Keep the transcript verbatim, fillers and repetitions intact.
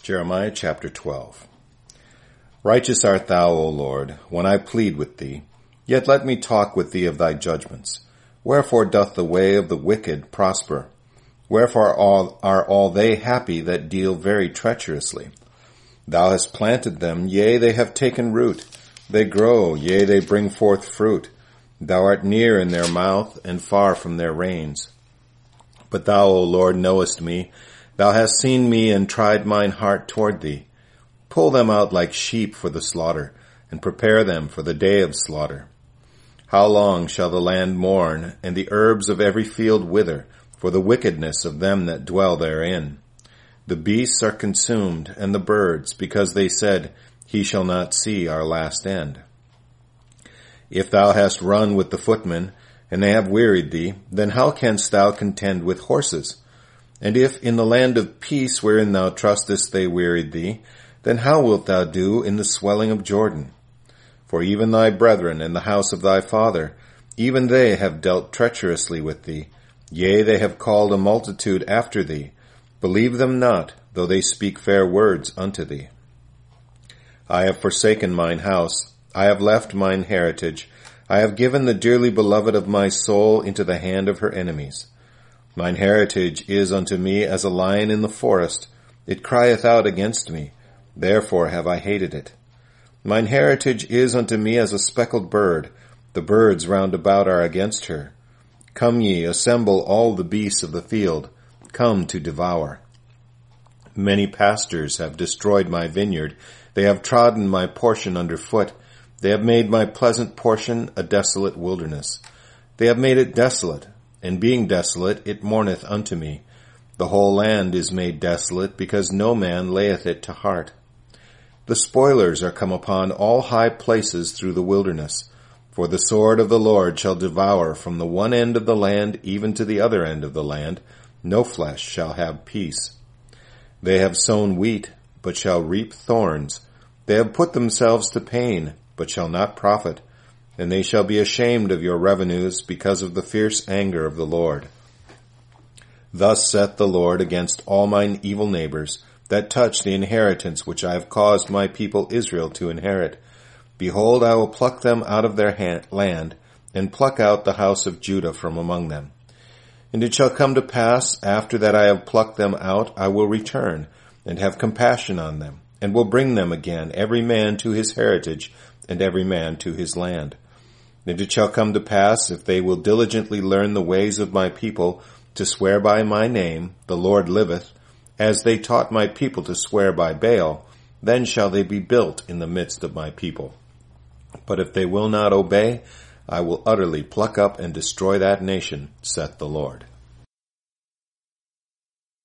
Jeremiah chapter twelve. Righteous art thou, O Lord, when I plead with thee. Yet let me talk with thee of thy judgments. Wherefore doth the way of the wicked prosper? Wherefore all, are all they happy that deal very treacherously? Thou hast planted them, yea, they have taken root. They grow, yea, they bring forth fruit. Thou art near in their mouth, and far from their reins. But thou, O Lord, knowest me. Thou hast seen me, and tried mine heart toward thee. Pull them out like sheep for the slaughter, and prepare them for the day of slaughter. How long shall the land mourn, and the herbs of every field wither, for the wickedness of them that dwell therein? The beasts are consumed, and the birds, because they said, He shall not see our last end. If thou hast run with the footmen, and they have wearied thee, then how canst thou contend with horses? And if in the land of peace wherein thou trustest they wearied thee, then how wilt thou do in the swelling of Jordan? For even thy brethren and the house of thy father, even they have dealt treacherously with thee. Yea, they have called a multitude after thee. Believe them not, though they speak fair words unto thee. I have forsaken mine house. I have left mine heritage. I have given the dearly beloved of my soul into the hand of her enemies. Mine heritage is unto me as a lion in the forest. It crieth out against me. Therefore have I hated it. Mine heritage is unto me as a speckled bird. The birds round about are against her. Come ye, assemble all the beasts of the field. Come to devour. Many pastors have destroyed my vineyard. They have trodden my portion under foot. They have made my pleasant portion a desolate wilderness. They have made it desolate, and being desolate, it mourneth unto me. The whole land is made desolate, because no man layeth it to heart. The spoilers are come upon all high places through the wilderness. For the sword of the Lord shall devour from the one end of the land even to the other end of the land. No flesh shall have peace. They have sown wheat, but shall reap thorns. They have put themselves to pain, but shall not profit. And they shall be ashamed of your revenues because of the fierce anger of the Lord. Thus saith the Lord against all mine evil neighbors, that touch the inheritance which I have caused my people Israel to inherit. Behold, I will pluck them out of their hand, land, and pluck out the house of Judah from among them. And it shall come to pass, after that I have plucked them out, I will return, and have compassion on them, and will bring them again, every man to his heritage, and every man to his land. And it shall come to pass, if they will diligently learn the ways of my people, to swear by my name, the Lord liveth, as they taught my people to swear by Baal, then shall they be built in the midst of my people. But if they will not obey, I will utterly pluck up and destroy that nation, saith the Lord.